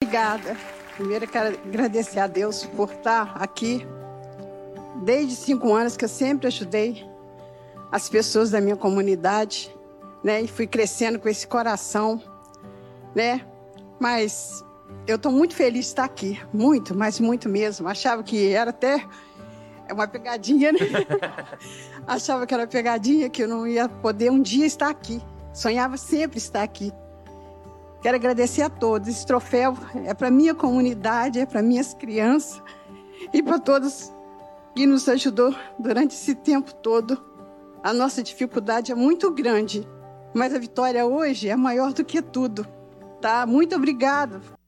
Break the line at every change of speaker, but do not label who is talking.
Obrigada. Primeiro, eu quero agradecer a Deus por estar aqui. Desde 5 anos que eu sempre ajudei as pessoas da minha comunidade, né? E fui crescendo com esse coração, né? Mas eu estou muito feliz de estar aqui. Muito, mas muito mesmo. Achava que era até uma pegadinha, né? Achava que era pegadinha, que eu não ia poder um dia estar aqui. Sonhava sempre estar aqui. Quero agradecer a todos. Esse troféu é para a minha comunidade, é para minhas crianças e para todos que nos ajudou durante esse tempo todo. A nossa dificuldade é muito grande, mas a vitória hoje é maior do que tudo. Tá? Muito obrigada.